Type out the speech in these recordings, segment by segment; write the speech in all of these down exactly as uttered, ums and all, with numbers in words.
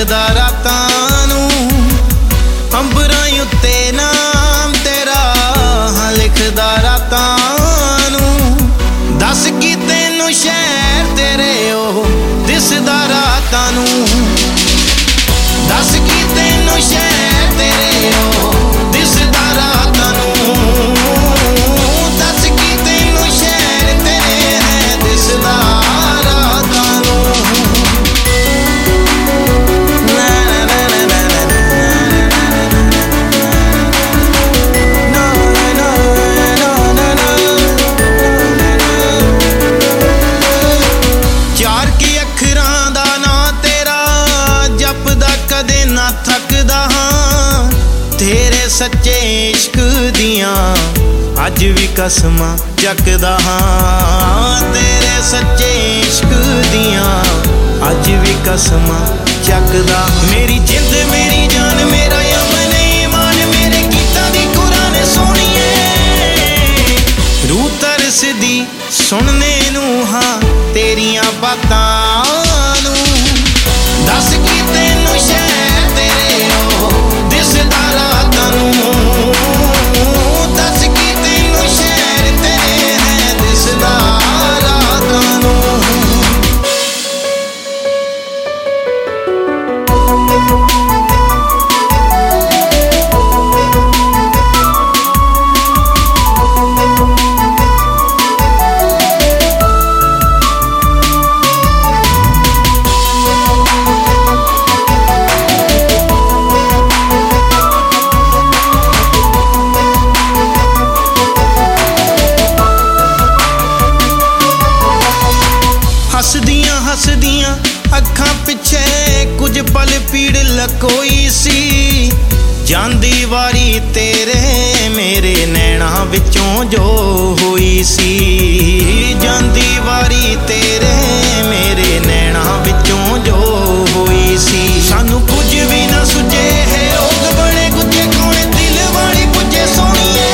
ਲਿਖਦਾ ਰਾਤਾਂ ਨੂੰ, ਅੰਬਰਾਂ ਉੱਤੇ ਨਾਮ ਤੇਰਾ ਹਾਂ ਲਿਖਦਾ ਰਾਤਾਂ ਨੂੰ। ਦੱਸ ਕੀ ਤੈਨੂੰ ਸ਼ਹਿਰ ਤੇਰੇ ਉਹ ਦਿਸਦਾ ਰਾਤਾਂ ਨੂੰ, ਦੱਸ ਕੀ ਤੈਨੂੰ ਸ਼ਹਿਰ ਤੇਰੇ ਉਹ ਦਿਸਦਾ ਰਾਤਾਂ ਨੂੰ, ਦੱਸ ਕੀ ਤੈਨੂੰ ਸ਼ਹਿਰ ਤੇਰੇ ਹੈ ਦਿਸਦਾ ਰਾਤਾਂ ਨੂੰ। ਚਾਰ ਕੀ ਅੱਖਰਾਂ ਦਾ ਨਾਂ ਤੇਰਾ ਜਪਦਾ ਕਦੇ ਨਾ ਥੱਕਦਾ ਹਾਂ, ਤੇਰੇ ਸੱਚੇ ਇਸ਼ਕ ਦੀਆਂ ਅੱਜ ਵੀ ਕਸਮਾਂ ਚੱਕਦਾ ਹਾਂ, ਤੇਰੇ ਸੱਚੇ ਇਸ਼ਕ ਦੀਆਂ ਅੱਜ ਵੀ ਕਸਮਾਂ ਚੱਕਦਾ। ਮੇਰੀ ਜਿੰਦ ਮੇਰੀ ਜਾਨ ਮੇਰਾ ਅਮਨ ਈਮਾਨ ਮੇਰੇ ਗੀਤਾਂ ਦੀ ਕੁਰਾਨ ਸੋਹਣੀਏ, ਰੂਹ ਤਰਸਦੀ ਸੁਣਨੇ ਨੂੰ ਹਾਂ ਤੇਰੀਆਂ ਬਾਤਾਂ ਨੂੰ। ਦੱਸ ਕੀ ਤੈਨੂੰ ਸ਼ਹਿਰ ਤੇਰੇ ਉਹ ਦਿਸਦਾ ਰਾਤਾਂ ਨੂੰ, ਦੱਸ ਕੀ ਤੈਨੂੰ ਸ਼ਹਿਰ ਤੇਰੇ ਹੈ ਦਿਸਦਾ ਰਾਤਾਂ ਨੂੰ। ਹੱਸਦੀਆਂ ਹੱਸਦੀਆਂ ਅੱਖਾਂ ਪਿੱਛੇ ਕੁਝ ਪਲ ਪੀੜ ਲਕੋਈ ਸੀ, ਜਾਂਦੀ ਵਾਰੀ ਤੇਰੇ ਮੇਰੇ ਨੈਣਾਂ ਵਿੱਚੋਂ ਜੋ ਹੋਈ ਸੀ, ਜਾਂਦੀ ਵਾਰੀ ਤੇਰੇ ਮੇਰੇ ਨੈਣਾਂ ਵਿੱਚੋਂ ਜੋ ਹੋਈ ਸੀ। ਸਾਨੂੰ ਕੁਝ ਵੀ ਨਾ ਸੁਝੇ ਹੈ ਉਹ ਬੜੇ ਗੁੱਝੇ ਕੋਣੇ ਦਿਲ ਵਾਲੀ ਪੁੱਜੇ ਸੋਹਣੀਏ,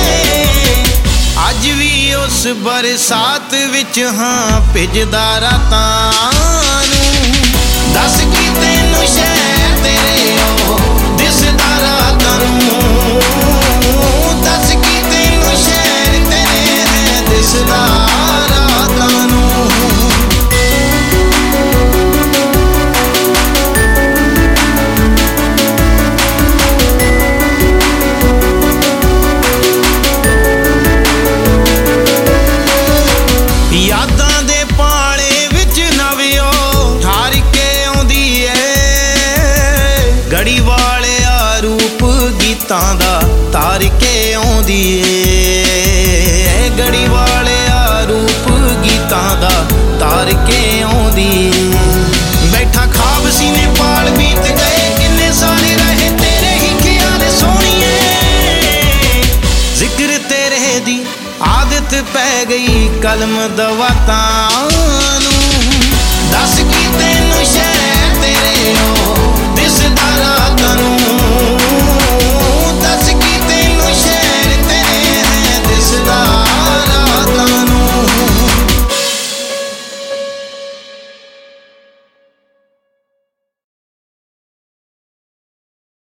ਅੱਜ ਵੀ ਉਸ ਬਰਸਾਤ ਵਿੱਚ ਹਾਂ ਭਿੱਜਦਾ ਰਾਤਾਂ ਨੂੰ। ਦੱਸ ਕੀ ਤੈਨੂੰ ਸ਼ਹਿਰ ਤੇਰੇ ਉਹ ਦਿਸਦਾ ਰਾਤਾਂ ਨੂੰ, ਦੱਸ ਕੀ ਤੈਨੂੰ ਸ਼ਹਿਰ ਤੇਰੇ ਹੈ ਦਿਸਦਾ ਰਾਤਾਂ ਨੂੰ। ਯਾਦਾਂ ਦੇ ਪਾਲੇ ਵਿੱਚ ਨਵਿਓ ਠਾਰ ਕੇ ਆਉਂਦੀ ਏ, ਗੜੀ ਵਾਲਿਆ ਰੂਪ ਗੀਤਾਂ ਦਾ ਤਾਰ ਕੇ ਆਉਂਦੀ ਏ, ਗੜੀ ਵਾਲਿਆ ਰੂਪ ਗੀਤਾਂ ਦਾ ਤਾਰ ਕੇ ਆਉਂਦੀ। ਬੈਠਾ ਖਾਬ ਸੀਨੇ ਪਾਲ ਬੀਤ ਗਏ ਕਿੰਨੇ ਸਾਰੇ ਰਹੇ ਤੇਰੇ ਹੀ ਖਿਆਲ ਸੋਹਣੀਏ, ਜ਼ਿਕਰ ਤੇਰੇ ਦੀ ਆਦਤ ਪੈ ਗਈ ਕਲਮ ਦਵਾਤਾਂ